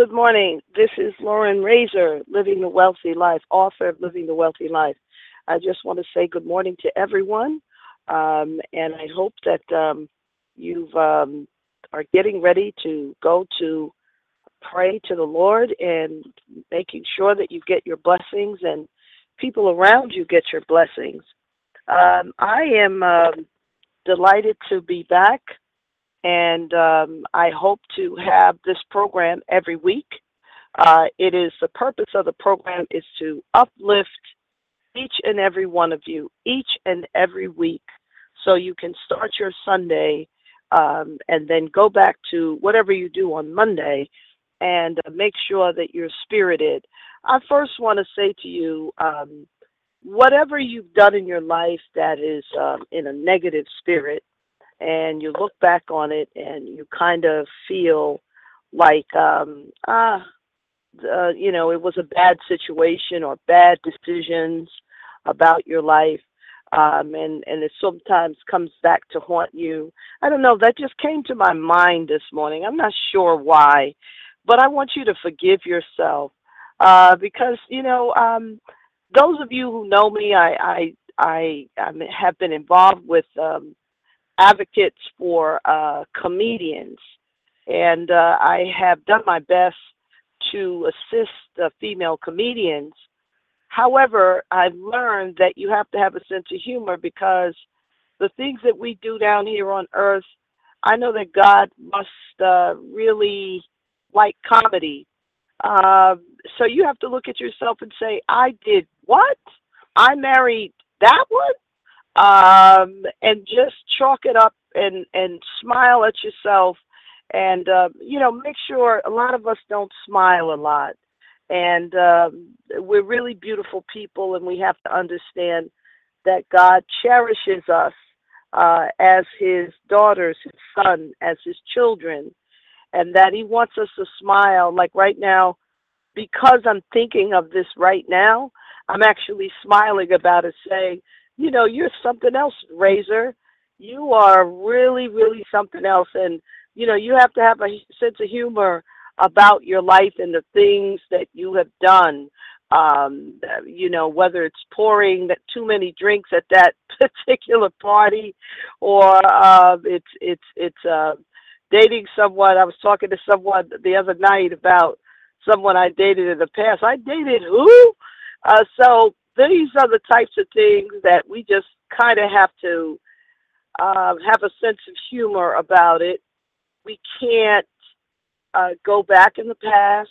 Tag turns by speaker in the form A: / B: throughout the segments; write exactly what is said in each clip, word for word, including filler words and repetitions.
A: Good morning. This is Lauren Razor, Living the Wealthy Life, author of Living the Wealthy Life. I just want to say good morning to everyone, um, and I hope that um, you um, are getting ready to go to pray to the Lord and making sure that you get your blessings and people around you get your blessings. Um, I am um, delighted to be back, and um, I hope to have this program every week. Uh, it is the purpose of the program is to uplift each and every one of you, each and every week, so you can start your Sunday um, and then go back to whatever you do on Monday and uh, make sure that you're spirited. I first want to say to you, um, whatever you've done in your life that is um, in a negative spirit, and you look back on it and you kind of feel like, um, ah, uh, you know, it was a bad situation or bad decisions about your life, um, and and it sometimes comes back to haunt you. I don't know. That just came to my mind this morning. I'm not sure why, but I want you to forgive yourself uh, because you know um, those of you who know me, I I I, I have been involved with um, advocates for uh, comedians, and uh, I have done my best to assist the female comedians. However, I've learned that you have to have a sense of humor because the things that we do down here on earth, I know that God must uh, really like comedy. Uh, so you have to look at yourself and say, I did what? I married that one? Um, and just chalk it up and, and smile at yourself. And, uh, you know, make sure a lot of us don't smile a lot. And um, we're really beautiful people, and we have to understand that God cherishes us uh, as his daughters, his son, as his children, and that he wants us to smile. Like right now, because I'm thinking of this right now, I'm actually smiling about it, saying, you know, you're something else, Razor. You are really, really something else. And, you know, you have to have a sense of humor about your life and the things that you have done. Um, you know, whether it's pouring that too many drinks at that particular party, or uh, it's it's it's uh, dating someone. I was talking to someone the other night about someone I dated in the past. I dated who? Uh, so these are the types of things that we just kind of have to uh, have a sense of humor about it. We can't uh, go back in the past.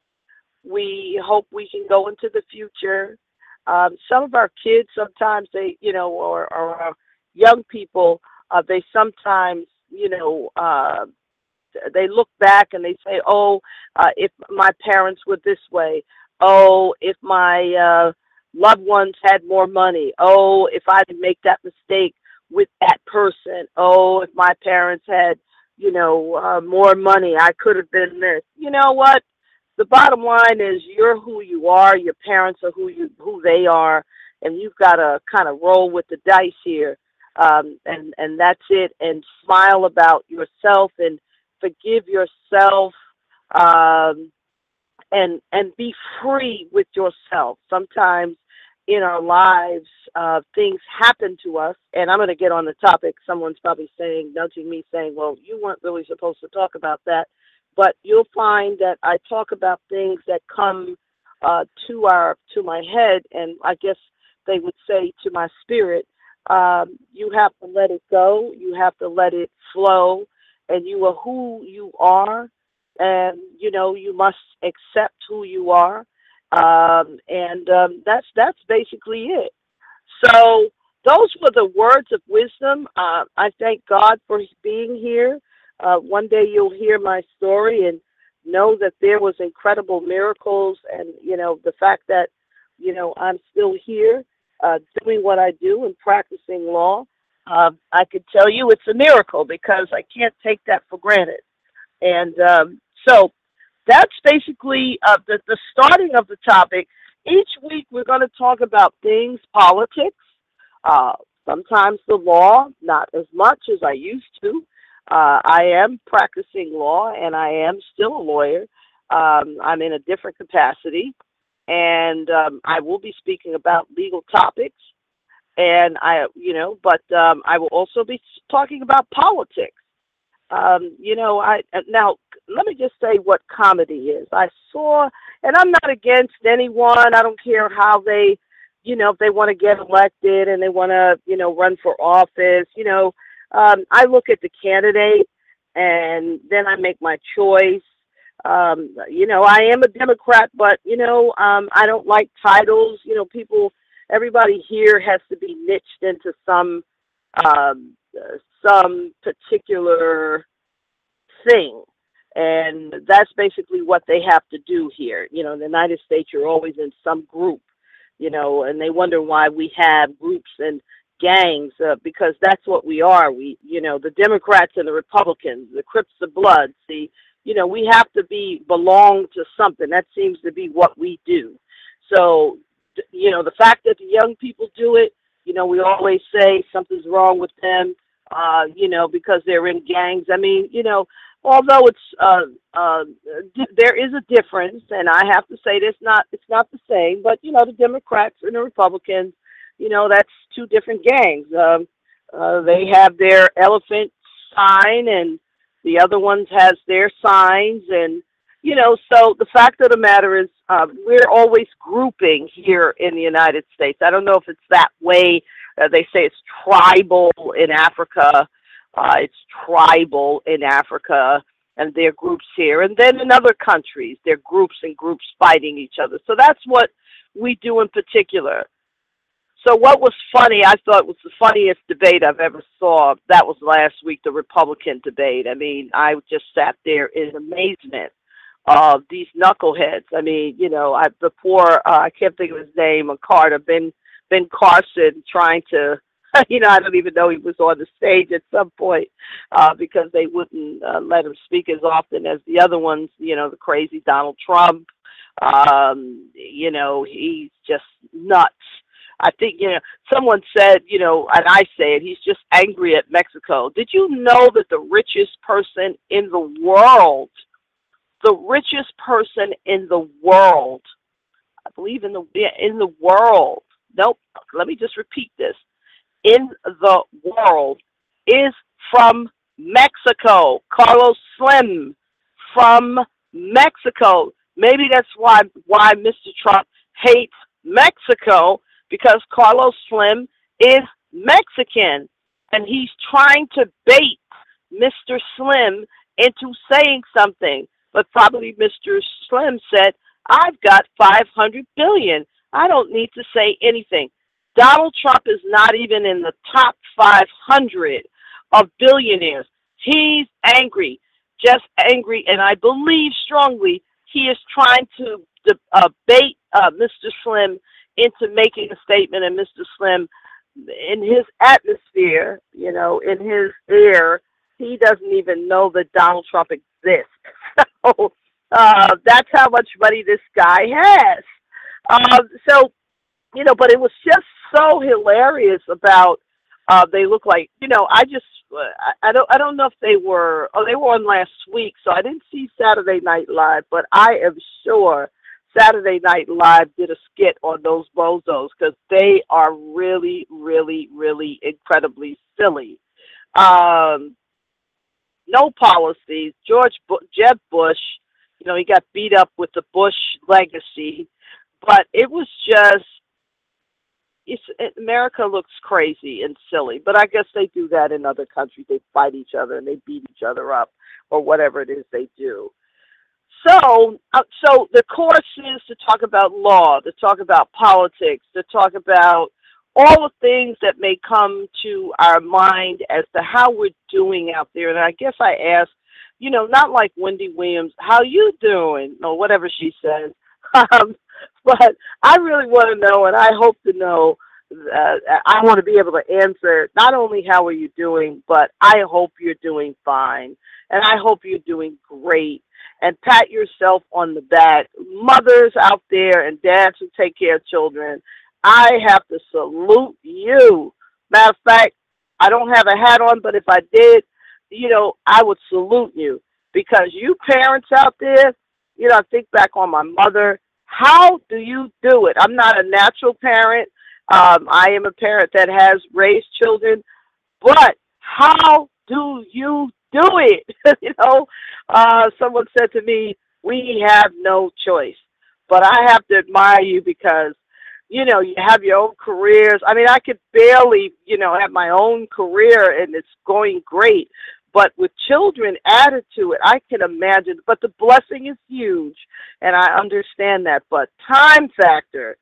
A: We hope we can go into the future. Um, some of our kids sometimes they, you know, or, or our young people, uh, they sometimes, you know, uh, they look back and they say, oh, uh, if my parents were this way, oh, if my uh, loved ones had more money, oh, if I didn't make that mistake with that person, oh, if my parents had, you know, uh, more money, I could have been this. You know what? The bottom line is you're who you are. Your parents are who you who they are, and you've got to kind of roll with the dice here, um, and and that's it. And smile about yourself and forgive yourself, um, and and be free with yourself. Sometimes in our lives, uh, things happen to us, and I'm going to get on the topic. Someone's probably saying, nudging me, saying, "Well, you weren't really supposed to talk about that," but you'll find that I talk about things that come uh, to our to my head, and I guess they would say to my spirit. Um, you have to let it go. You have to let it flow, and you are who you are, and you know you must accept who you are, um, and um, that's that's basically it. So those were the words of wisdom. Uh, I thank God for being here. Uh, one day you'll hear my story and know that there was incredible miracles, and you know the fact that you know I'm still here, uh, doing what I do and practicing law. Uh, I could tell you it's a miracle because I can't take that for granted. And um, so that's basically uh, the, the starting of the topic. Each week we're going to talk about things, politics, uh, sometimes the law, not as much as I used to. Uh, I am practicing law and I am still a lawyer. Um, I'm in a different capacity, and um, I will be speaking about legal topics. And I, you know, but um, I will also be talking about politics. Um, you know, I uh, now let me just say what comedy is. I saw, and I'm not against anyone. I don't care how they, you know, if they want to get elected and they want to, you know, run for office. You know, um, I look at the candidate and then I make my choice. Um, you know, I am a Democrat, but you know, um, I don't like titles. You know, people, everybody here has to be niched into some um, uh, some particular thing. And that's basically what they have to do here. You know, in the United States, you're always in some group, you know, and they wonder why we have groups and gangs, uh, because that's what we are. We, you know, the Democrats and the Republicans, the Crips, the Bloods, the, you know, we have to be, belong to something. That seems to be what we do. So, you know, the fact that the young people do it, you know, we always say something's wrong with them, uh, you know, because they're in gangs. I mean, you know, although it's uh, uh, di- there is a difference, and I have to say this, not it's not the same, but you know, the Democrats and the Republicans, you know, that's two different gangs. Um, uh, they have their elephant sign, and the other ones has their signs, and you know, so the fact of the matter is, uh, we're always grouping here in the United States. I don't know if it's that way. Uh, they say it's tribal in Africa. Uh, it's tribal in Africa, and there are groups here. And then in other countries, there are groups and groups fighting each other. So that's what we do in particular. So what was funny, I thought was the funniest debate I've ever saw, that was last week, the Republican debate. I mean, I just sat there in amazement of these knuckleheads. I mean, you know, I, the poor, uh, I can't think of his name, Carter, Ben, Ben Carson, trying to, you know, I don't even know he was on the stage at some point uh, because they wouldn't uh, let him speak as often as the other ones, you know, the crazy Donald Trump. Um, you know, he's just nuts. I think, you know, someone said, you know, and I say it, he's just angry at Mexico. Did you know that the richest person in the world, the richest person in the world, I believe in the, yeah, in the world, nope, let me just repeat this, in the world is from Mexico. Carlos Slim from Mexico. Maybe that's why why Mister Trump hates Mexico, because Carlos Slim is Mexican, and he's trying to bait Mister Slim into saying something. But probably Mister Slim said, "I've got five hundred billion dollars. I don't need to say anything." Donald Trump is not even in the top five hundred of billionaires. He's angry, just angry, and I believe strongly he is trying to uh, bait uh, Mister Slim into making a statement, and Mister Slim, in his atmosphere, you know, in his air, he doesn't even know that Donald Trump exists. So uh, that's how much money this guy has. Um, so, you know, but it was just so hilarious about, uh, they look like, you know, I just, uh, I, I don't, I don't know if they were, oh, they were on last week, so I didn't see Saturday Night Live, but I am sure Saturday Night Live did a skit on those bozos, because they are really, really, really incredibly silly. Um, no policies. George, Bu- Jeb Bush, you know, he got beat up with the Bush legacy, but it was just, it's, America looks crazy and silly, but I guess they do that in other countries. They fight each other and they beat each other up, or whatever it is they do. So, uh, so the course is to talk about law, to talk about politics, to talk about all the things that may come to our mind as to how we're doing out there. And I guess I asked, you know, not like Wendy Williams, how you doing, or whatever she says. Um, but I really want to know, and I hope to know, uh, I want to be able to answer not only how are you doing, but I hope you're doing fine, and I hope you're doing great, and pat yourself on the back. Mothers out there and dads who take care of children, I have to salute you. Matter of fact, I don't have a hat on, but if I did, you know, I would salute you, because you parents out there, you know, I think back on my mother. How do you do it? I'm not a natural parent. Um, I am a parent that has raised children, but how do you do it? you know, uh, someone said to me, we have no choice. But I have to admire you because, you know, you have your own careers. I mean, I could barely, you know, have my own career and it's going great. But with children added to it, I can imagine. But the blessing is huge, and I understand that. But time factor,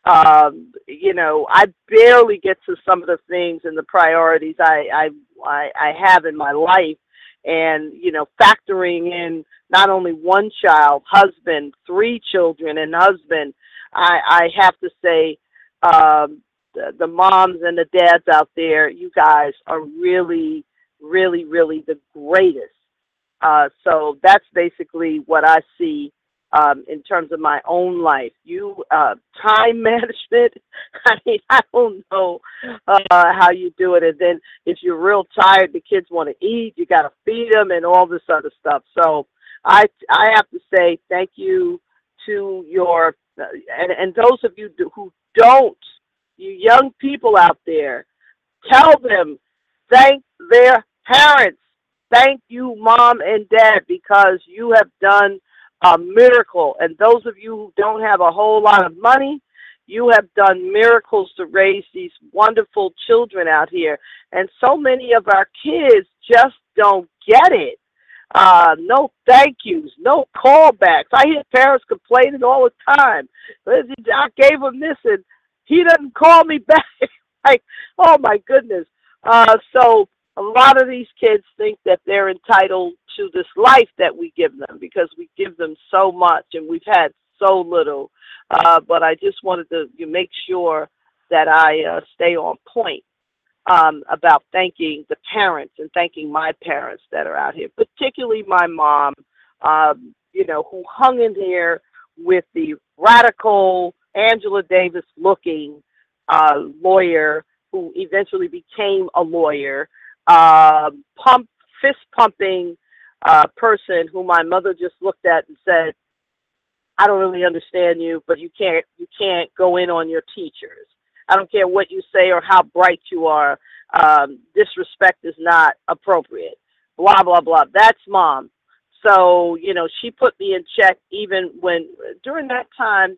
A: um, you know, I barely get to some of the things and the priorities I, I, I, I have in my life. And, you know, factoring in not only one child, husband, three children and husband, I, I have to say um, the, the moms and the dads out there, you guys are really, really, really the greatest. Uh, so that's basically what I see um, in terms of my own life. You, uh, time management, I mean, I don't know uh, how you do it. And then if you're real tired, the kids want to eat, you got to feed them and all this other stuff. So I, I have to say thank you to your, uh, and, and those of you who don't, you young people out there, tell them, thank their parents. Thank you, mom and dad, because you have done a miracle. And those of you who don't have a whole lot of money, you have done miracles to raise these wonderful children out here. And so many of our kids just don't get it. Uh, no thank yous, no callbacks. I hear parents complaining all the time. I gave him this and he doesn't call me back. Like, oh my goodness. Uh, so a lot of these kids think that they're entitled to this life that we give them because we give them so much and we've had so little. Uh, but I just wanted to you make sure that I uh, stay on point um, about thanking the parents and thanking my parents that are out here, particularly my mom, um, you know, who hung in there with the radical Angela Davis looking uh, lawyer who eventually became a lawyer, uh, pump, fist pumping uh, person who my mother just looked at and said, I don't really understand you, but you can't, you can't go in on your teachers. I don't care what you say or how bright you are. Um, disrespect is not appropriate. Blah, blah, blah. That's mom. So, you know, she put me in check even when, during that time,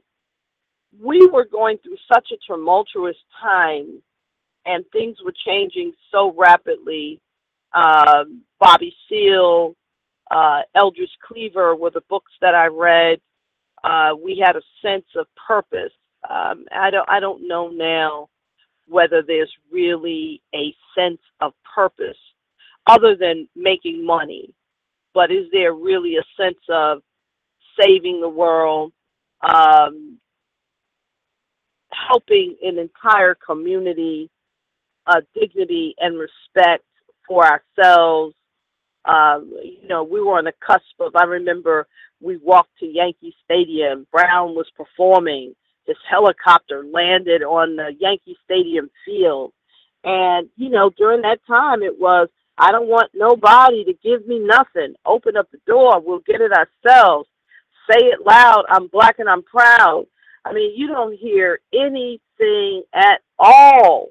A: we were going through such a tumultuous time and things were changing so rapidly. Um, Bobby Seale, uh, Eldridge Cleaver were the books that I read. Uh, we had a sense of purpose. Um, I don't, I don't know now whether there's really a sense of purpose other than making money. But is there really a sense of saving the world, um, helping an entire community, uh, dignity and respect for ourselves? Um, you know, we were on the cusp of, I remember we walked to Yankee Stadium. Brown was performing. His helicopter landed on the Yankee Stadium field. And, you know, during that time it was, I don't want nobody to give me nothing. Open up the door. We'll get it ourselves. Say it loud. I'm black and I'm proud. I mean, you don't hear anything at all.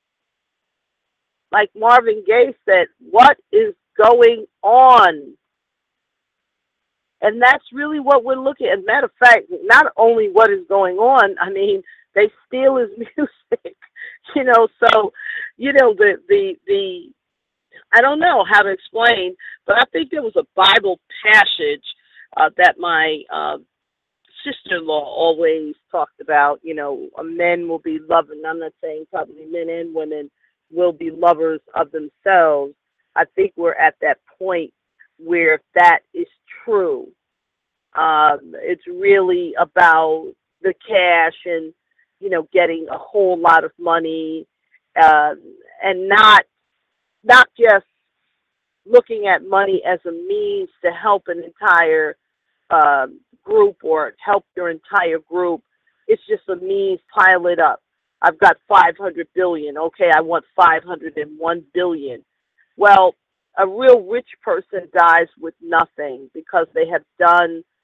A: Like Marvin Gaye said, what is going on? And that's really what we're looking at. As a matter of fact, not only what is going on, I mean, they steal his music, you know, so, you know, the, the, the, I don't know how to explain, but I think there was a Bible passage uh, that my uh, sister-in-law always talked about, you know, men will be loving, I'm not saying probably men and women will be lovers of themselves. I think we're at that point where that is true. Um, it's really about the cash and, you know, getting a whole lot of money uh, and not not just looking at money as a means to help an entire um, group or help your entire group. It's just a means, pile it up. I've got five hundred billion. Okay, I want five hundred one billion. Well, a real rich person dies with nothing because they have done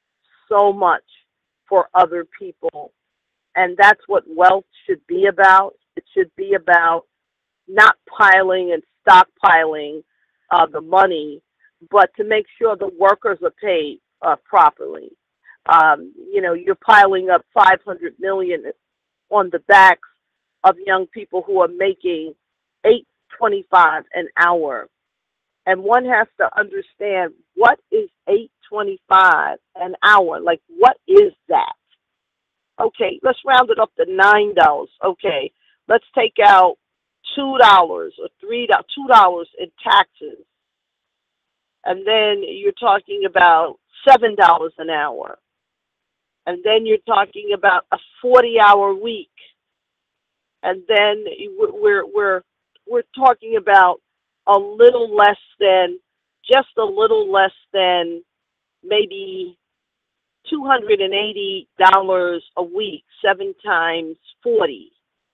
A: so much for other people. And that's what wealth should be about. It should be about not piling and stockpiling uh, the money, but to make sure the workers are paid uh, properly. Um, you know, you're piling up five hundred million dollars on the backs of young people who are making eight twenty-five an hour. And one has to understand, what is eight twenty-five an hour? Like, what is that? Okay, let's round it up to nine dollars. Okay, let's take out two dollars or three dollars, two dollars in taxes, and then you're talking about seven dollars an hour, and then you're talking about a forty-hour week, and then we're we're we're talking about a little less than, just a little less than maybe two hundred eighty dollars a week, seven times forty.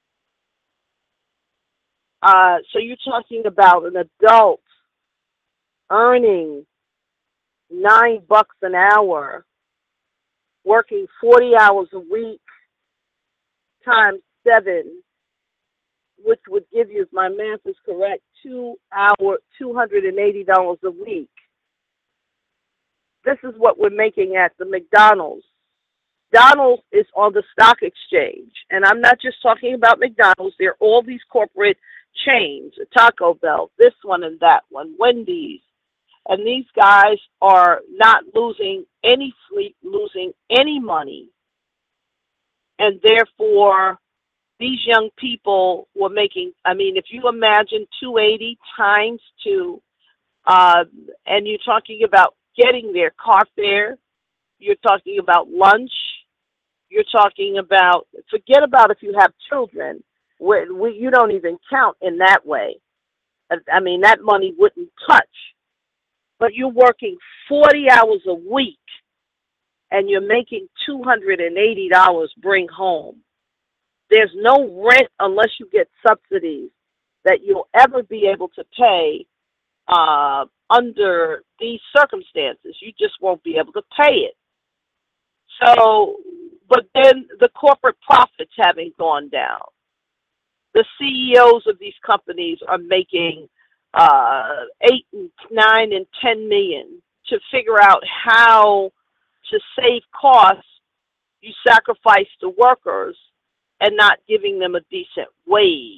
A: Uh, so you're talking about an adult earning nine bucks an hour, working forty hours a week times seven, which would give you, if my math is correct, two hour, two hundred eighty dollars a week. This is what we're making at the McDonald's. McDonald's is on the stock exchange, and I'm not just talking about McDonald's. There are all these corporate chains, Taco Bell, this one and that one, Wendy's, and these guys are not losing any sleep, losing any money, and therefore these young people were making, I mean, if you imagine two hundred eighty times two, uh, and you're talking about getting their car fare, you're talking about lunch, you're talking about, forget about if you have children, where we, you don't even count in that way. I mean, that money wouldn't touch. But you're working forty hours a week, and you're making two hundred eighty dollars bring home. There's no rent unless you get subsidies that you'll ever be able to pay uh, under these circumstances. You just won't be able to pay it. So, but then the corporate profits having gone down. The C E Os of these companies are making uh, eight and nine and ten million. To figure out how to save costs, you sacrifice the workers and not giving them a decent wage.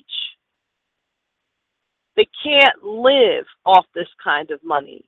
A: They can't live off this kind of money.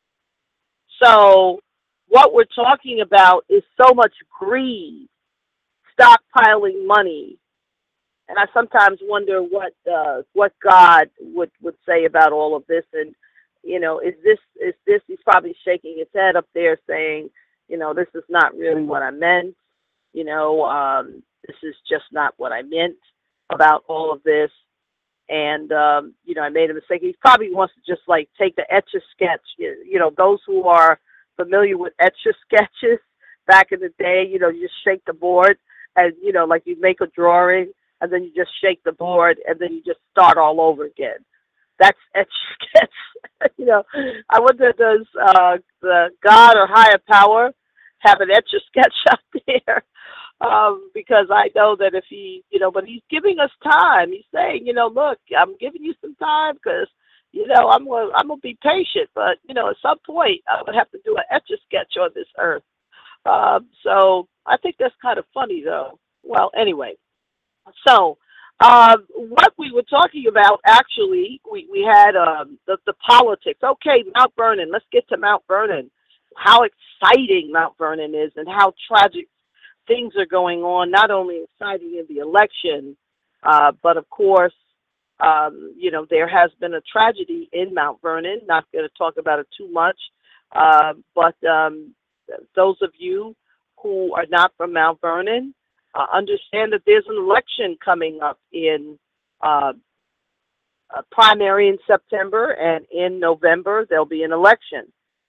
A: So what we're talking about is so much greed, stockpiling money. And I sometimes wonder what uh, what God would, would say about all of this. And, you know, is this, is this, he's probably shaking his head up there saying, you know, this is not really what I meant. You know, um, this is just not what I meant about all of this. And, um, you know, I made a mistake. He probably wants to just, like, take the Etch-a-Sketch. You know, those who are familiar with Etch-a-Sketches back in the day, you know, you just shake the board and, you know, like you make a drawing and then you just shake the board and then you just start all over again. That's Etch-a-Sketch. You know, I wonder, does uh, the God or higher power have an Etch-a-Sketch out there? Um, because I know that if he, you know, but he's giving us time. He's saying, you know, look, I'm giving you some time because, you know, I'm gonna, I'm gonna be patient. But, you know, at some point I would have to do an Etch-a-Sketch on this earth. Um, so I think that's kind of funny, though. Well, anyway, so um, what we were talking about, actually, we, we had um, the, the politics. Okay, Mount Vernon. Let's get to Mount Vernon. How exciting Mount Vernon is and how tragic things are going on, not only exciting in the election, uh, but of course, um, you know, there has been a tragedy in Mount Vernon. Not going to talk about it too much, uh, but um, those of you who are not from Mount Vernon uh, understand that there's an election coming up in uh, a primary in September, and in November there'll be an election.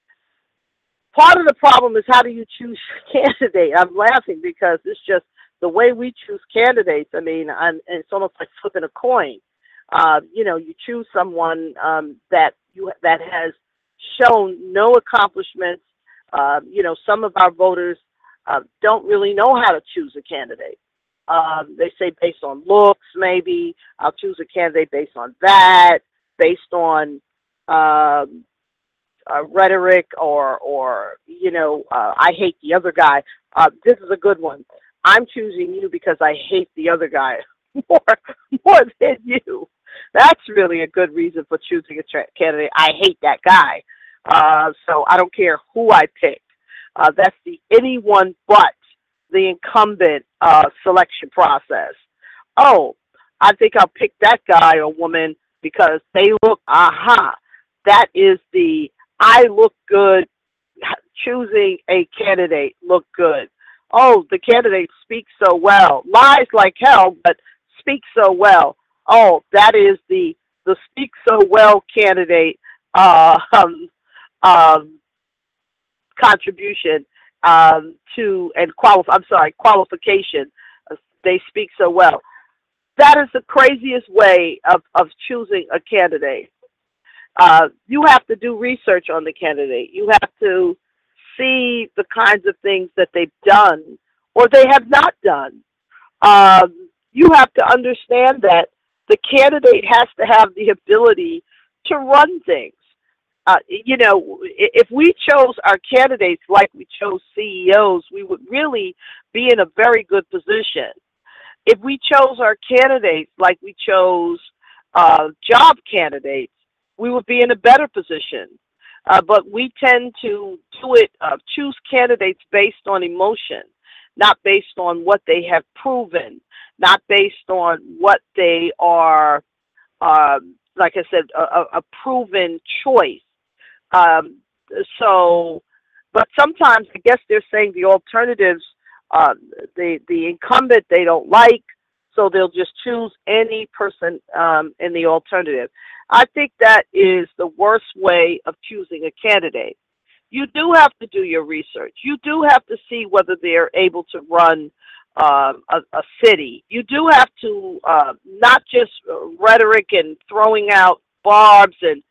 A: Part of the problem is, how do you choose your candidate? I'm laughing because it's just the way we choose candidates. I mean, I'm, and it's almost like flipping a coin. Uh, you know, you choose someone um, that you that has shown no accomplishments. Uh, you know, some of our voters uh, don't really know how to choose a candidate. Um, they say based on looks, maybe I'll choose a candidate based on that, based on um, uh, rhetoric, or, or you know, uh, I hate the other guy. Uh, this is a good one. I'm choosing you because I hate the other guy more, more than you. That's really a good reason for choosing a tra- candidate. I hate that guy, uh, so I don't care who I pick. Uh, that's the anyone but the incumbent uh, selection process. Oh, I think I'll pick that guy or woman because they look, aha, that is the I look good, choosing a candidate look good. Oh, the candidate speaks so well, lies like hell, but speaks so well. Oh, that is the the speak so well candidate uh, um, um, contribution um, to and qualify. I'm sorry, qualification. Uh, they speak so well. That is the craziest way of of choosing a candidate. Uh, you have to do research on the candidate. You have to see the kinds of things that they've done or they have not done. Um, you have to understand that the candidate has to have the ability to run things. Uh, you know, if we chose our candidates like we chose C E Os, we would really be in a very good position. If we chose our candidates like we chose uh, job candidates, we would be in a better position. Uh, but we tend to do it, uh, choose candidates based on emotion, not based on what they have proven, not based on what they are, um, like I said, a, a proven choice. Um, so, but sometimes I guess they're saying the alternatives, uh, the the incumbent they don't like, so they'll just choose any person um, in the alternative. I think that is the worst way of choosing a candidate. You do have to do your research. You do have to see whether they're able to run um, a, a city. You do have to uh, not just rhetoric and throwing out barbs and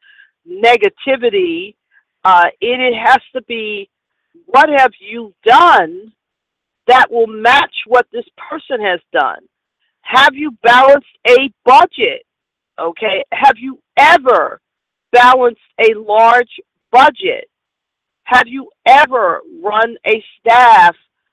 A: negativity. Uh, it, it has to be, what have you done that will match what this person has done? Have you balanced a budget? Okay. Have you ever balanced a large budget? Have you ever run a staff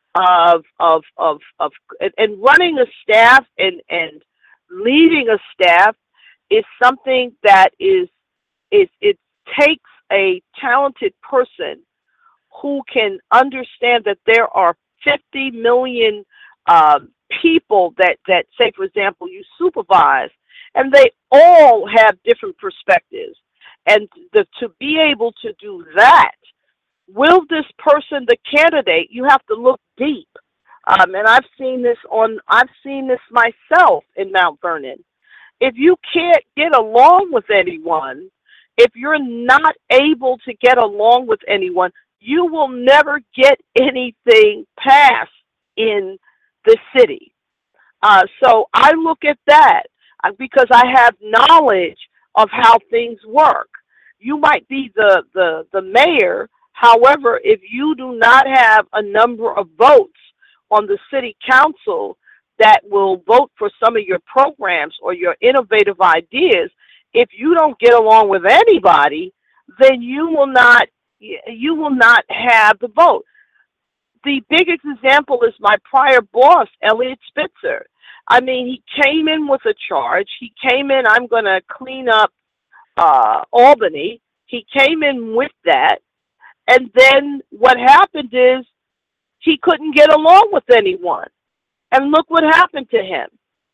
A: of of of of and running a staff and and leading a staff is something that is it it takes a talented person who can understand that there are fifty million um, people that that say, for example, you supervise, and they all have different perspectives, and the, to be able to do that. Will this person, the candidate, you have to look deep. Um, and I've seen this on, I've seen this myself in Mount Vernon. If you can't get along with anyone, if you're not able to get along with anyone, you will never get anything passed in the city. Uh, so I look at that uh, because I have knowledge of how things work. You might be the, the, the mayor. However, if you do not have a number of votes on the city council that will vote for some of your programs or your innovative ideas, if you don't get along with anybody, then you will not you will not have the vote. The biggest example is my prior boss, Elliot Spitzer. I mean, he came in with a charge. He came in, I'm going to clean up uh, Albany. He came in with that. And then what happened is he couldn't get along with anyone. And look what happened to him.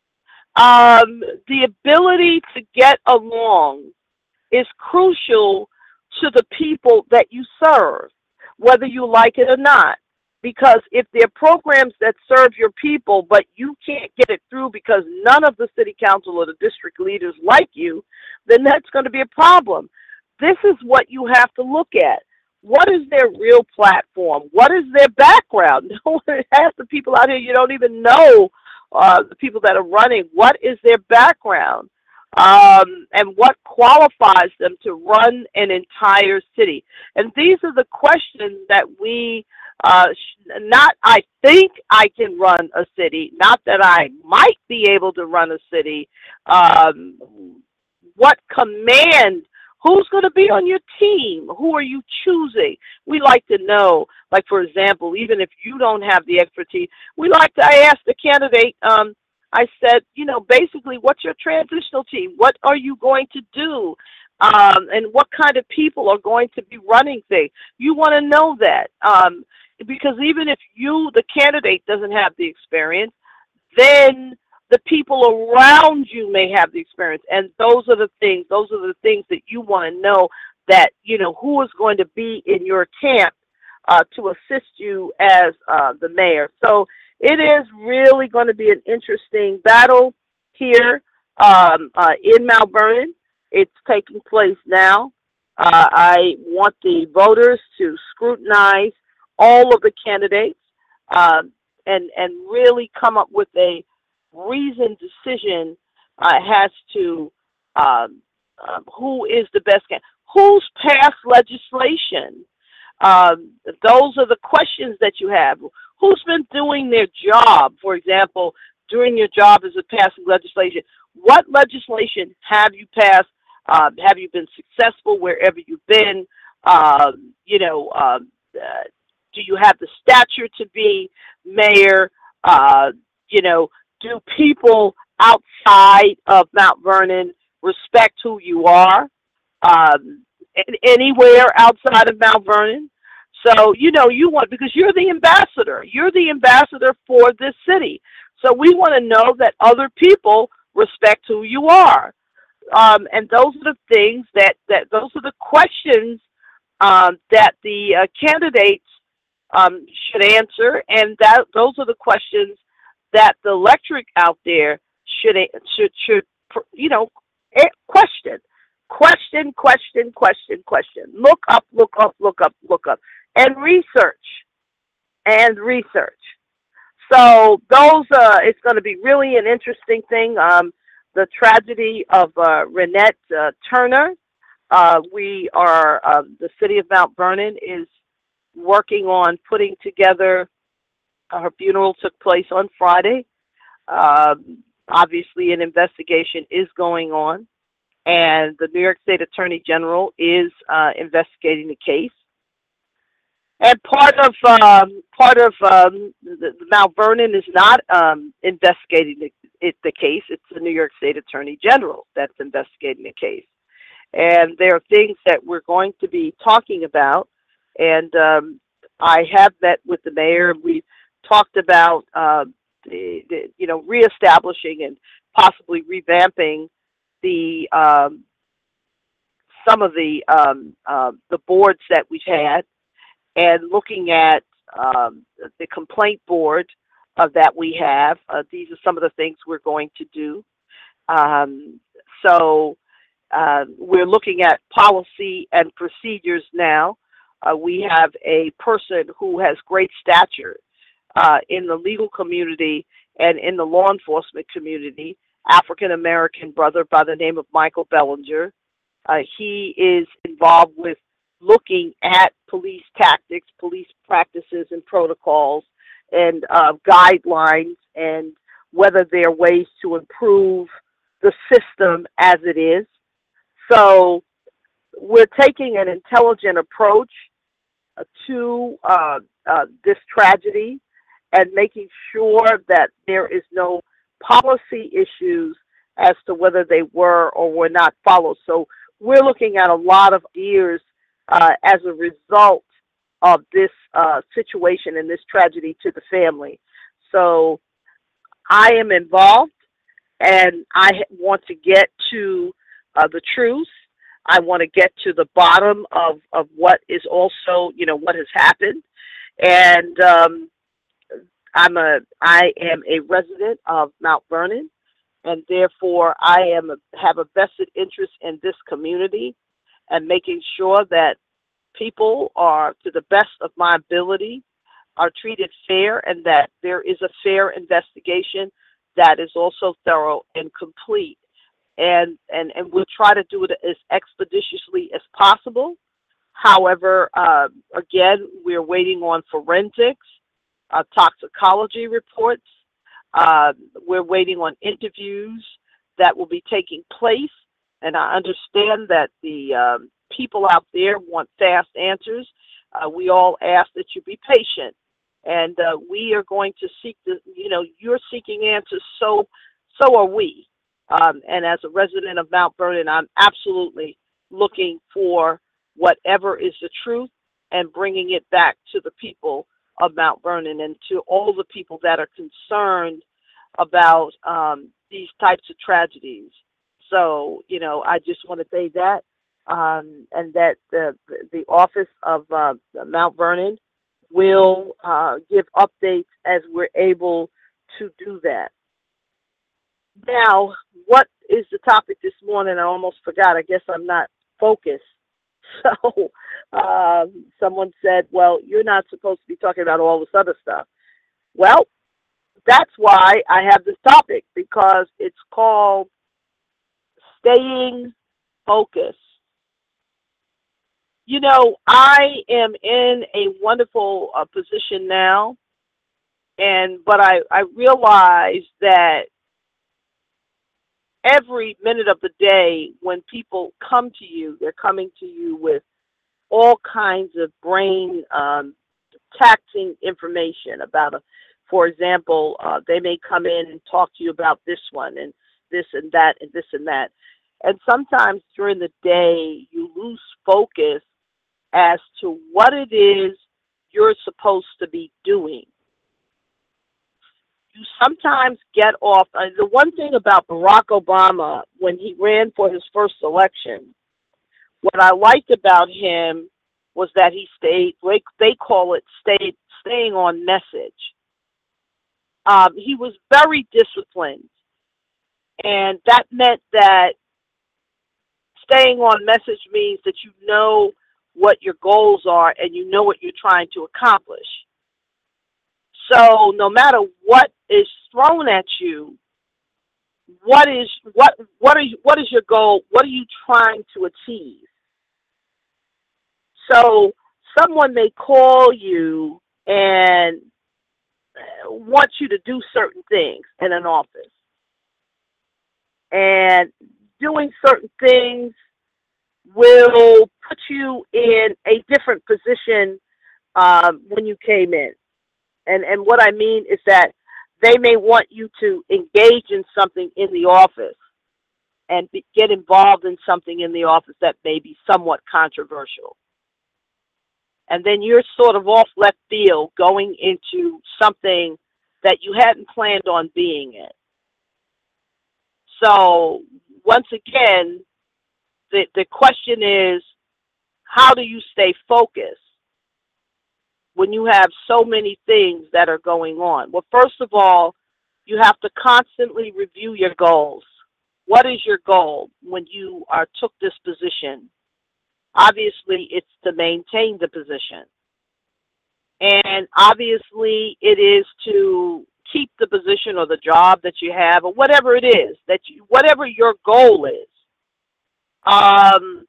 A: Um, the ability to get along is crucial to the people that you serve, whether you like it or not. Because if there are programs that serve your people, but you can't get it through because none of the city council or the district leaders like you, then that's going to be a problem. This is what you have to look at. What is their real platform? What is their background? Half the people out here, you don't even know uh, the people that are running. What is their background? Um, and what qualifies them to run an entire city? And these are the questions that we Uh, not I think I can run a city, not that I might be able to run a city. Um, what command? Who's going to be on your team? Who are you choosing? We like to know, like, for example, even if you don't have the expertise, we like to, I asked the candidate, um, I said, you know, basically, what's your transitional team? What are you going to do? Um, and what kind of people are going to be running things? You want to know that. Um, because even if you, the candidate, doesn't have the experience, then the people around you may have the experience. And those are the things, those are the things that you want to know, that, you know, who is going to be in your camp uh, to assist you as uh, the mayor. So it is really going to be an interesting battle here um, uh, in Mount Vernon. It's taking place now. Uh, I want the voters to scrutinize all of the candidates um, and and really come up with a reasoned decision uh, as to um, um, who is the best candidate, who's passed legislation. Um, those are the questions that you have. Who's been doing their job? For example, doing your job as a passing legislation. What legislation have you passed? Um, have you been successful wherever you've been? Um, you know, um, uh, do you have the stature to be mayor? Uh, you know, do people outside of Mount Vernon respect who you are? Um, anywhere outside of Mount Vernon? So, you know, you want, because you're the ambassador. You're the ambassador for this city. So we want to know that other people respect who you are. Um, and those are the things that, that those are the questions um, that the uh, candidates um, should answer. And that those are the questions that the electorate out there should, should, should, you know, question. Question, question, question, question. Look up, look up, look up, look up. And research. And research. So those, uh, it's going to be really an interesting thing. Um, the tragedy of uh, Renette uh, Turner. Uh, we are, uh, the city of Mount Vernon is working on putting together, uh, her funeral took place on Friday. Um, obviously, an investigation is going on, and the New York State Attorney General is uh, investigating the case. And part of um, part of um, the, the Mount Vernon is not um, investigating the, it, the case. It's the New York State Attorney General that's investigating the case. And there are things that we're going to be talking about. And um, I have met with the mayor. We talked about uh, the, the, you know, reestablishing and possibly revamping the um, some of the um, uh, the boards that we've had, and looking at um, the complaint board uh, that we have. Uh, these are some of the things we're going to do. Um, so uh, we're looking at policy and procedures now. Uh, we have a person who has great stature uh, in the legal community and in the law enforcement community, African-American brother by the name of Michael Bellinger. Uh, he is involved with looking at police tactics, police practices and protocols, and uh, guidelines, and whether there are ways to improve the system as it is. So we're taking an intelligent approach uh, to uh, uh, this tragedy, and making sure that there is no policy issues as to whether they were or were not followed. So we're looking at a lot of years uh, as a result of this uh, situation and this tragedy to the family. So I am involved, and I want to get to uh, the truth. I want to get to the bottom of, of what is also, you know, what has happened. And um, I'm a, I am a resident of Mount Vernon, and therefore I am a, have a vested interest in this community and making sure that people are, to the best of my ability, are treated fair, and that there is a fair investigation that is also thorough and complete. And, and, and we'll try to do it as expeditiously as possible. However, uh, again, we're waiting on forensics, uh, toxicology reports. Uh, we're waiting on interviews that will be taking place. And I understand that the um, people out there want fast answers. Uh, we all ask that you be patient. And uh, we are going to seek the, you know, you're seeking answers, so so are we. Um, and as a resident of Mount Vernon, I'm absolutely looking for whatever is the truth and bringing it back to the people of Mount Vernon and to all the people that are concerned about um, these types of tragedies. So, you know, I just want to say that, um, and that the the office of uh, Mount Vernon will uh, give updates as we're able to do that. Now, what is the topic this morning? I almost forgot. I guess I'm not focused. So um, someone said, well, you're not supposed to be talking about all this other stuff. Well, that's why I have this topic, because it's called staying focused. You know, I am in a wonderful uh, position now, and but I, I realize that every minute of the day when people come to you, they're coming to you with all kinds of brain um, taxing information about a, for example, uh, they may come in and talk to you about this one and this and that and this and that. And sometimes during the day, you lose focus as to what it is you're supposed to be doing. You sometimes get off. Uh, the one thing about Barack Obama, when he ran for his first election, what I liked about him was that he stayed, like they call it, stayed, staying on message. Um, he was very disciplined. And that meant that staying on message means that you know what your goals are and you know what you're trying to accomplish. So no matter what is thrown at you, what is what what are you, what is your goal? What are you trying to achieve? So someone may call you and want you to do certain things in an office. And doing certain things will put you in a different position um, when you came in. And and what I mean is that they may want you to engage in something in the office and be, get involved in something in the office that may be somewhat controversial. And then you're sort of off left field going into something that you hadn't planned on being in. So once again, the, the question is, how do you stay focused when you have so many things that are going on? Well, first of all, you have to constantly review your goals. What is your goal when you are took this position? Obviously, it's to maintain the position. And obviously, it is to keep the position or the job that you have, or whatever it is, that you, whatever your goal is. Um,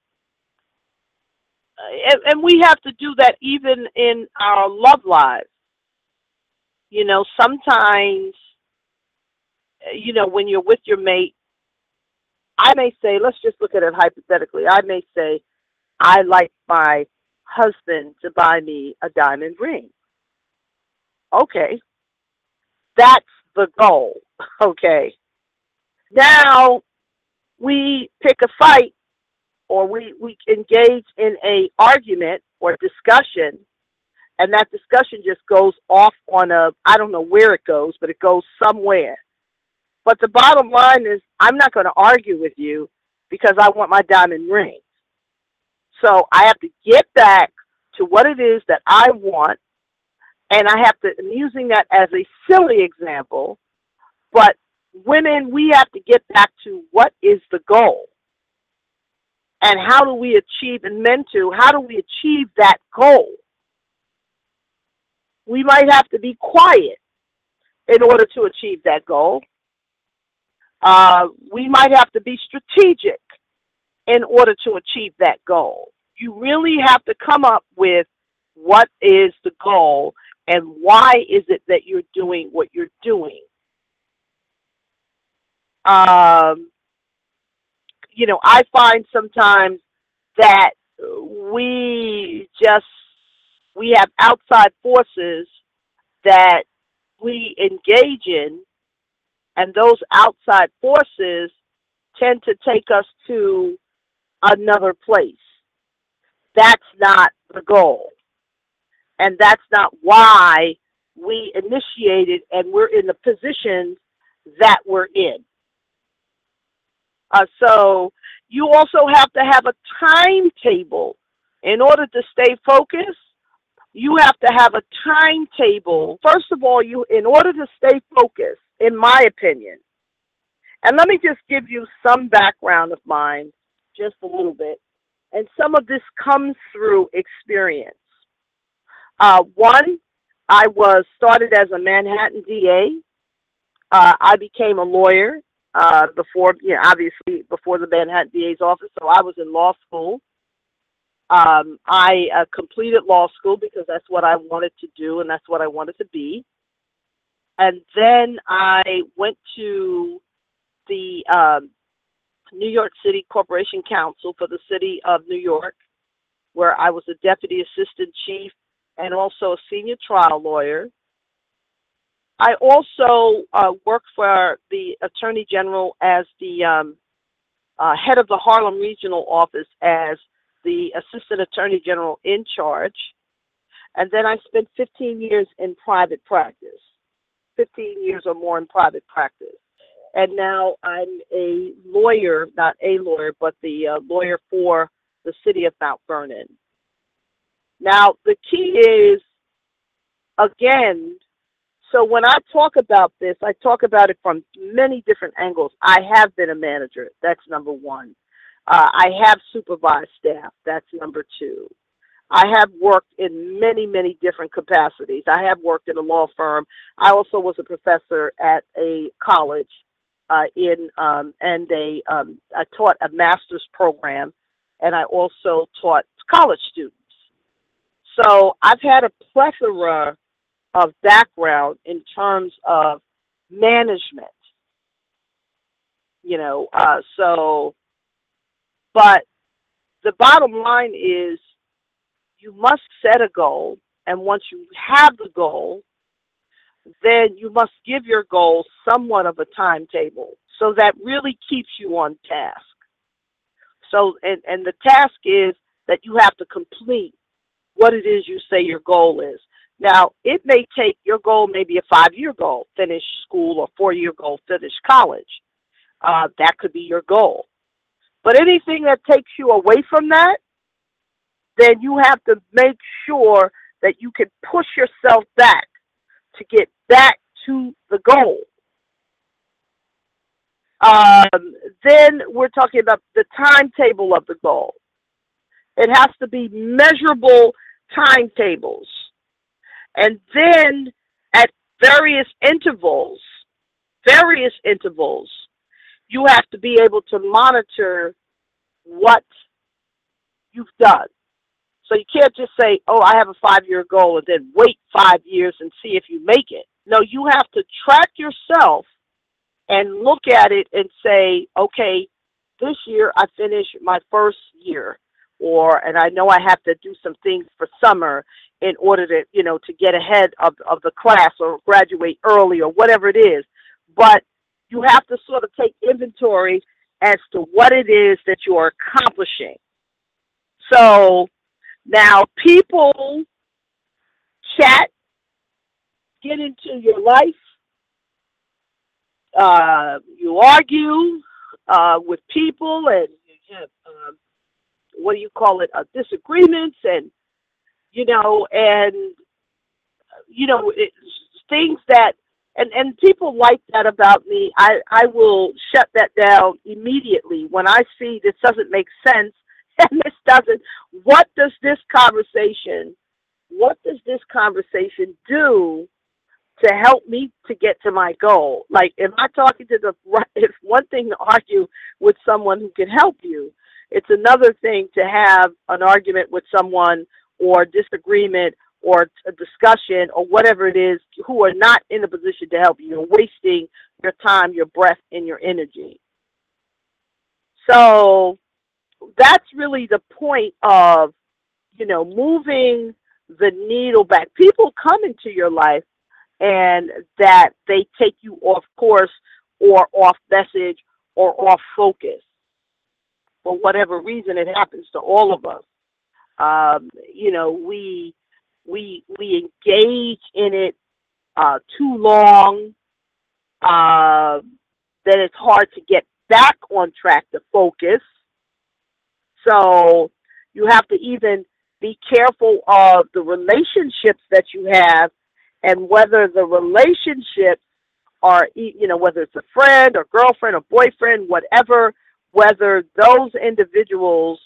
A: and, and we have to do that even in our love lives. You know, sometimes, you know, when you're with your mate, I may say, let's just look at it hypothetically. I may say, I like my husband to buy me a diamond ring. Okay. That's the goal. Okay. Now we pick a fight, or we, we engage in a argument or discussion, and that discussion just goes off on a, I don't know where it goes, but it goes somewhere. But the bottom line is, I'm not going to argue with you because I want my diamond ring. So I have to get back to what it is that I want, and I have to, I'm using that as a silly example, but women, we have to get back to what is the goal. And how do we achieve, and men too, how do we achieve that goal? We might have to be quiet in order to achieve that goal. Uh, we might have to be strategic in order to achieve that goal. You really have to come up with what is the goal and why is it that you're doing what you're doing. Um, you know, I find sometimes that we just, we have outside forces that we engage in, and those outside forces tend to take us to another place. That's not the goal. And that's not why we initiated and we're in the positions that we're in. Uh, so you also have to have a timetable. In order to stay focused, you have to have a timetable. First of all, you, in order to stay focused, in my opinion, and let me just give you some background of mine, just a little bit. And some of this comes through experience. Uh, one, I was started as a Manhattan D A. Uh, I became a lawyer uh, before, you know, obviously before the Manhattan D A's office. So I was in law school. Um, I uh, completed law school because that's what I wanted to do and that's what I wanted to be. And then I went to the um, New York City Corporation Counsel for the City of New York, where I was a deputy assistant chief and also a senior trial lawyer. I also uh, worked for the Attorney General as the um, uh, head of the Harlem Regional Office as the Assistant Attorney General in charge. And then I spent fifteen years in private practice, fifteen years or more in private practice. And now I'm a lawyer, not a lawyer, but the uh, lawyer for the city of Mount Vernon. Now, the key is, again, so when I talk about this, I talk about it from many different angles. I have been a manager. That's number one. Uh, I have supervised staff. That's number two. I have worked in many, many different capacities. I have worked in a law firm. I also was a professor at a college uh, in, um, and a, um, I taught a master's program, and I also taught college students. So I've had a plethora of background in terms of management, you know, uh, so, but the bottom line is you must set a goal, and once you have the goal, then you must give your goal somewhat of a timetable, so that really keeps you on task. So, and, and the task is that you have to complete what it is you say your goal is. Now, it may take, your goal may be a five-year goal, finish school, or four-year goal, finish college. Uh, that could be your goal. But anything that takes you away from that, then you have to make sure that you can push yourself back to get back to the goal. Um, then we're talking about the timetable of the goal. It has to be measurable timetables. And then at various intervals, various intervals, you have to be able to monitor what you've done. So you can't just say, oh, I have a five-year goal and then wait five years and see if you make it. No, you have to track yourself and look at it and say, okay, this year I finished my first year, or, and I know I have to do some things for summer in order to, you know, to get ahead of, of the class or graduate early or whatever it is. But you have to sort of take inventory as to what it is that you are accomplishing. So now people chat, get into your life, uh, you argue uh, with people, and you have, um, what do you call it, uh, disagreements, and, you know, and, you know, it, things that, and, and people like that about me. I, I will shut that down immediately when I see this doesn't make sense, and this doesn't, what does this conversation, what does this conversation do to help me to get to my goal? Like, am I talking to the right? It's one thing to argue with someone who can help you. It's another thing to have an argument with someone or disagreement or a discussion or whatever it is who are not in a position to help you. You're wasting your time, your breath, and your energy. So that's really the point of, you know, moving the needle back. People come into your life and that they take you off course or off message or off focus. For whatever reason, it happens to all of us. Um, you know, we we we engage in it uh, too long uh, that it's hard to get back on track to focus. So you have to even be careful of the relationships that you have and whether the relationships are, you know, whether it's a friend or girlfriend or boyfriend, whatever, whether those individuals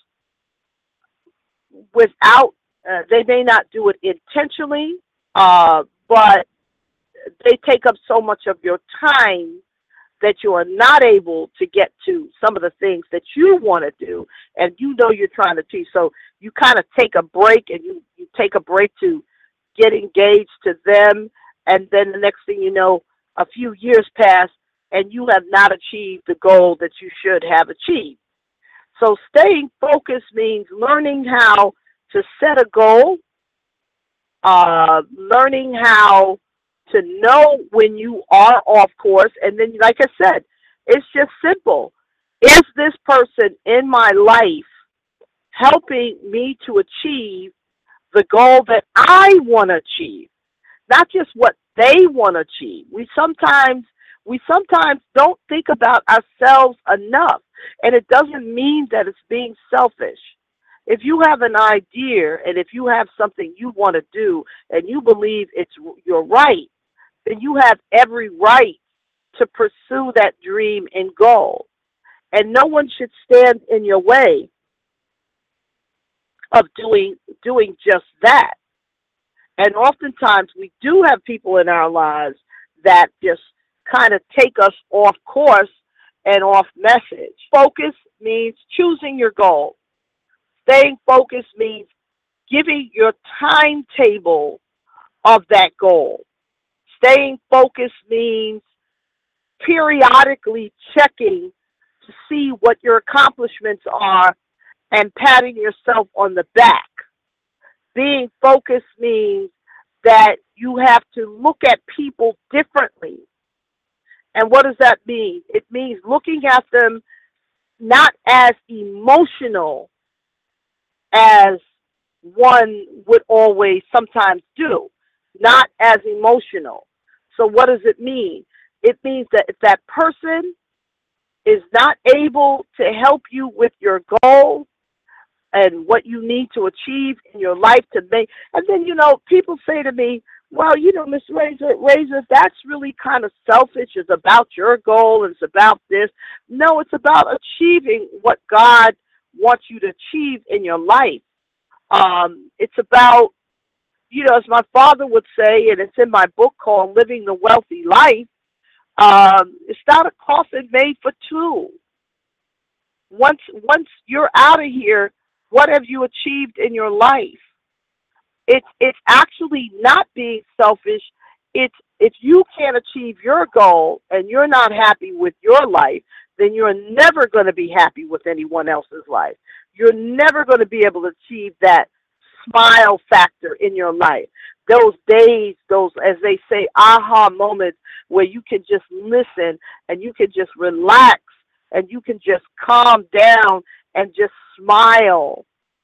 A: without, uh, they may not do it intentionally, uh, but they take up so much of your time that you are not able to get to some of the things that you want to do and you know you're trying to teach. So you kind of take a break and you, you take a break to get engaged to them. And then the next thing you know, a few years pass and you have not achieved the goal that you should have achieved. So staying focused means learning how to set a goal, uh, learning how to know when you are off course. And then, like I said, it's just simple. Is this person in my life helping me to achieve the goal that I want to achieve? Not just what they want to achieve. We sometimes, we sometimes don't think about ourselves enough. And it doesn't mean that it's being selfish. If you have an idea and if you have something you want to do and you believe it's you're right, then you have every right to pursue that dream and goal. And no one should stand in your way of doing doing just that. And oftentimes we do have people in our lives that just kind of take us off course and off message. Focus means choosing your goal. Staying focused means giving your timetable of that goal. Staying focused means periodically checking to see what your accomplishments are and patting yourself on the back. Being focused means that you have to look at people differently. And what does that mean? It means looking at them not as emotional as one would always sometimes do, not as emotional. So what does it mean? It means that if that person is not able to help you with your goal and what you need to achieve in your life to make, and then, you know, people say to me, well, you know, Miss Razor, Razor, that's really kind of selfish. It's about your goal and it's about this. No, it's about achieving what God wants you to achieve in your life. Um, it's about, you know, as my father would say, and it's in my book called Living the Wealthy Life, um, it's not a coffin made for two. Once, once you're out of here, what have you achieved in your life? It's it's actually not being selfish. It's if you can't achieve your goal and you're not happy with your life, then you're never going to be happy with anyone else's life. You're never going to be able to achieve that smile factor in your life. Those days, those, as they say, aha moments where you can just listen and you can just relax and you can just calm down and just smile.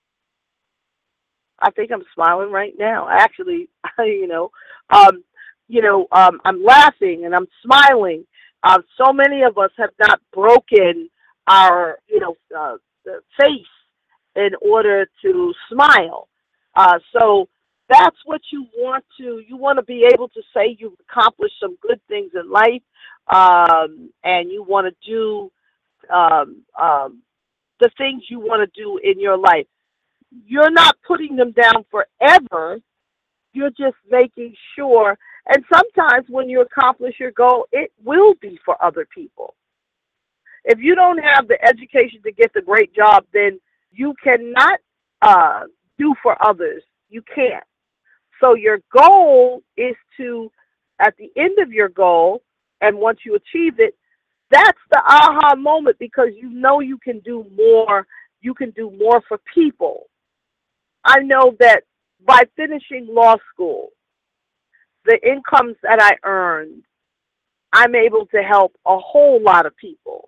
A: I think I'm smiling right now. Actually, you know, um, you know, um, I'm laughing and I'm smiling. Uh, so many of us have not broken our, you know, uh, face in order to smile. Uh, so that's what you want to, you want to be able to say you've accomplished some good things in life, um, and you want to do um, um, the things you want to do in your life. You're not putting them down forever. You're just making sure. And sometimes when you accomplish your goal, it will be for other people. If you don't have the education to get the great job, then you cannot uh, do for others. You can't. So your goal is to, at the end of your goal, and once you achieve it, that's the aha moment, because you know you can do more. You can do more for people. I know that by finishing law school, the incomes that I earned, I'm able to help a whole lot of people.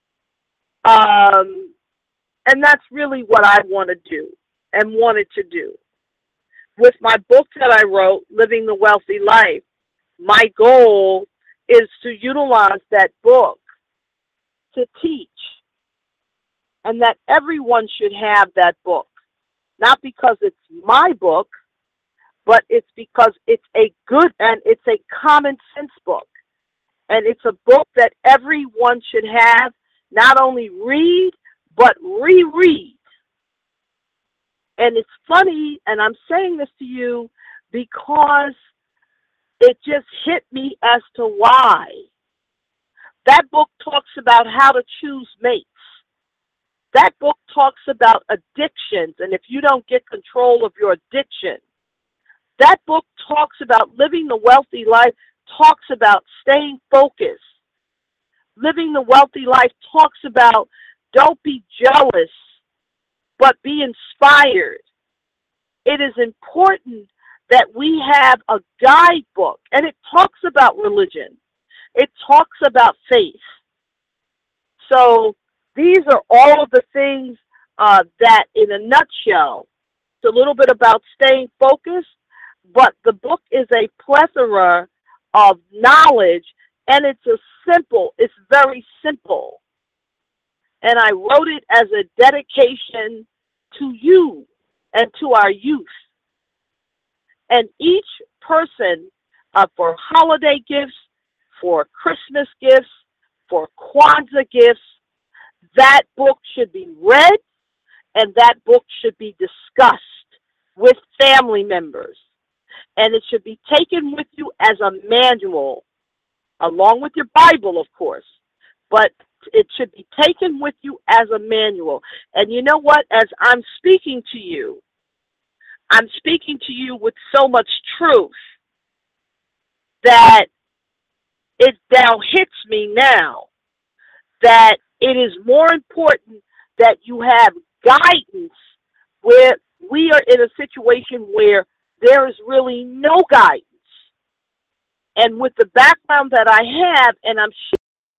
A: Um, and that's really what I want to do and wanted to do. With my book that I wrote, Living the Wealthy Life, my goal is to utilize that book to teach, and that everyone should have that book. Not because it's my book, but it's because it's a good and it's a common sense book. And it's a book that everyone should have, not only read, but reread. And it's funny, and I'm saying this to you because it just hit me as to why. That book talks about how to choose mates. That book talks about addictions, and if you don't get control of your addiction. That book talks about living the wealthy life, talks about staying focused. Living the wealthy life talks about don't be jealous, but be inspired. It is important that we have a guidebook, and it talks about religion. It talks about faith. So these are all of the things uh, that, in a nutshell, it's a little bit about staying focused, but the book is a plethora of knowledge, and it's a simple, it's very simple. And I wrote it as a dedication to you and to our youth. And each person, uh, for holiday gifts, for Christmas gifts, for Kwanzaa gifts, that book should be read, and that book should be discussed with family members. And it should be taken with you as a manual, along with your Bible, of course. But it should be taken with you as a manual. And you know what? As I'm speaking to you, I'm speaking to you with so much truth that it now hits me now that it is more important that you have guidance where we are in a situation where there is really no guidance. And with the background that I have, and I'm sure,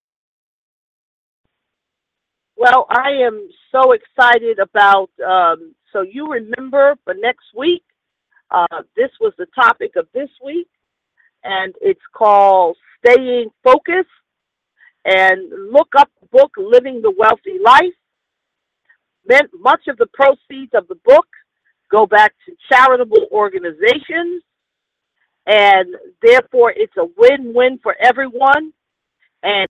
A: well, I am so excited about, um, so you remember for next week, uh, this was the topic of this week, and it's called Staying Focused. And look up the book, Living the Wealthy Life. Then much of the proceeds of the book go back to charitable organizations, and therefore it's a win-win for everyone. And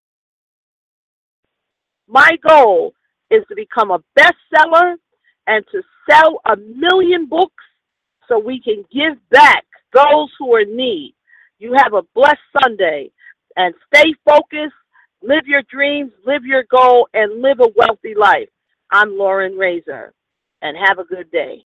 A: my goal is to become a bestseller and to sell a million books so we can give back those who are in need. You have a blessed Sunday, and stay focused, live your dreams, live your goal, and live a wealthy life. I'm Lauren Razor, and have a good day.